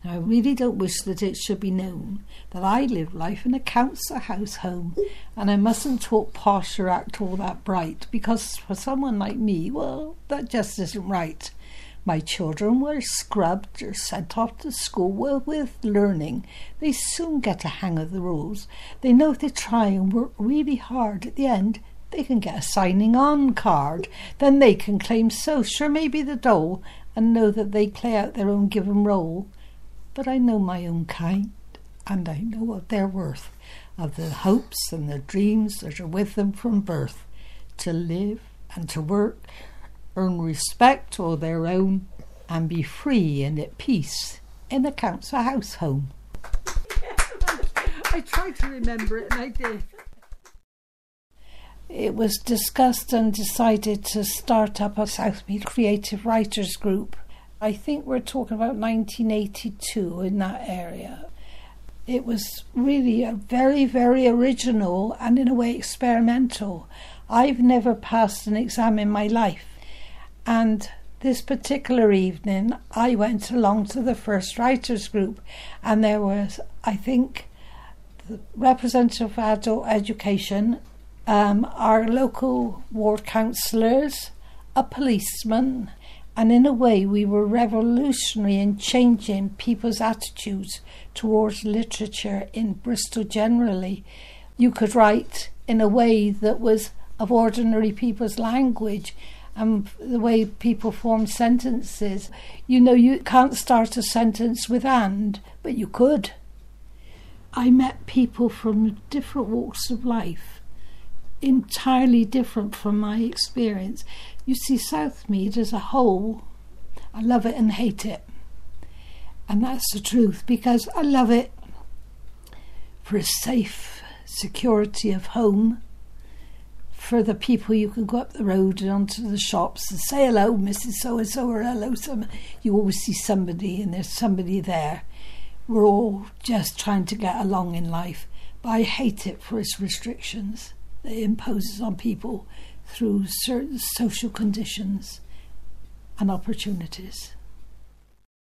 Now, I really don't wish that it should be known that I live life in a council house home, and I mustn't talk posh or act all that bright, because for someone like me, well, that just isn't right. My children were scrubbed or sent off to school with learning. They soon get a hang of the rules. They know if they try and work really hard at the end, they can get a signing on card. Then they can claim sure maybe the dole, and know that they play out their own given role. But I know my own kind, and I know of their worth, of the hopes and the dreams that are with them from birth, to live and to work, earn respect all their own, and be free and at peace in a council house home. I tried to remember it, and I did. It was discussed and decided to start up a Southmead Creative Writers Group. I think we're talking about 1982 in that area. It was really a very, very original and in a way experimental. I've never passed an exam in my life. And this particular evening, I went along to the first writers group, and there was, I think, the representative of adult education, our local ward councillors, a policeman, and in a way we were revolutionary in changing people's attitudes towards literature in Bristol generally. You could write in a way that was of ordinary people's language, and the way people form sentences. You know, you can't start a sentence with "and," but you could. I met people from different walks of life, entirely different from my experience. You see, Southmead as a whole, I love it and hate it. And that's the truth, because I love it for a safe security of home, for the people you can go up the road and onto the shops and say hello, Mrs. So-and-so, or hello, you always see somebody and there's somebody there. We're all just trying to get along in life, but I hate it for its restrictions that it imposes on people through certain social conditions and opportunities.